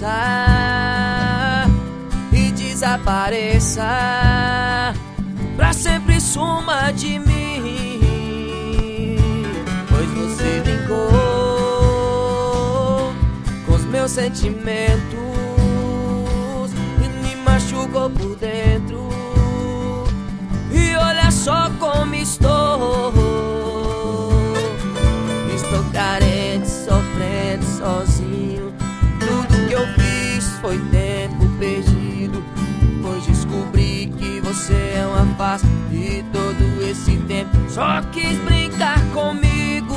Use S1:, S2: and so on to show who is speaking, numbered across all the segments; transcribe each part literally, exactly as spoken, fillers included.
S1: e desapareça, pra sempre suma de mim. Pois você brincou com os meus sentimentos e me machucou por dentro. E olha só como estou. Estou carente, sofrendo sozinho. Tudo que eu fiz foi tempo perdido, pois descobri que você é uma farsa. E todo esse tempo só quis brincar comigo.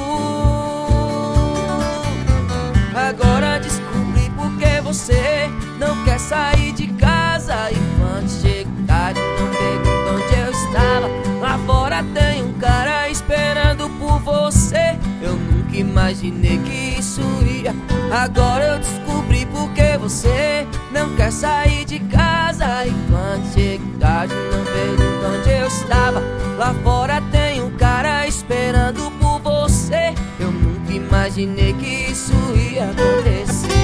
S1: Agora descobri porque você não quer sair de casa. E quando chega tarde não pergunta onde eu estava. Lá fora tem um cara esperando por você. Eu nunca imaginei que isso ia. Agora eu descobri porque você não quer sair de casa. E quando chega tarde não pergunta onde eu estava. Lá fora tem um cara esperando por você. Eu nunca imaginei que isso ia acontecer.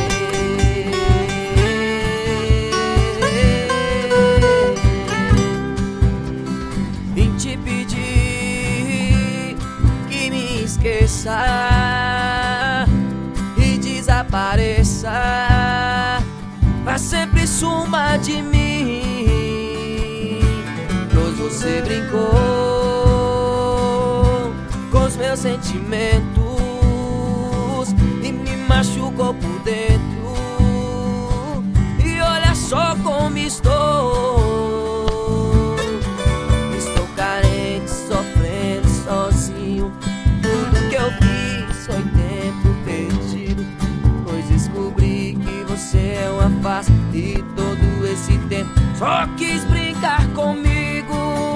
S1: Vim te pedir que me esqueça e desapareça, pra sempre suma de mim. Pois você brincou com os meus sentimentos e me machucou por dentro. E olha só como estou. Estou carente, sofrendo sozinho. Tudo que eu fiz foi tempo perdido, pois descobri que você é uma farsa. E todo esse tempo só quis brincar comigo.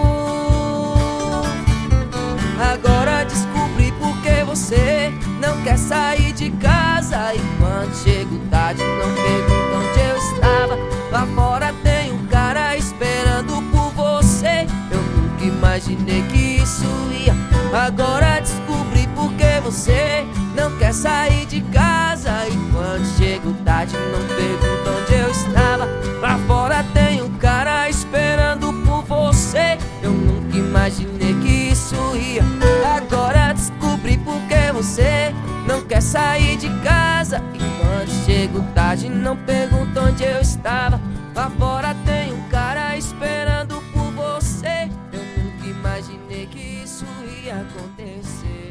S1: Agora descobri porque você não quer sair de casa. E quando chego tarde não pergunta onde eu estava. Lá fora tem um cara esperando por você. Eu nunca imaginei que isso ia. Agora descobri porque você não quer sair de casa. E quando chego tarde não pergunta onde eu estava. Lá fora tem um cara esperando por você. Eu nunca imaginei que isso ia. Agora descobri porque você não quer sair de casa. E quando chego tarde não pergunta onde eu estava. Lá fora tem um cara esperando por você. Eu nunca imaginei que isso ia acontecer.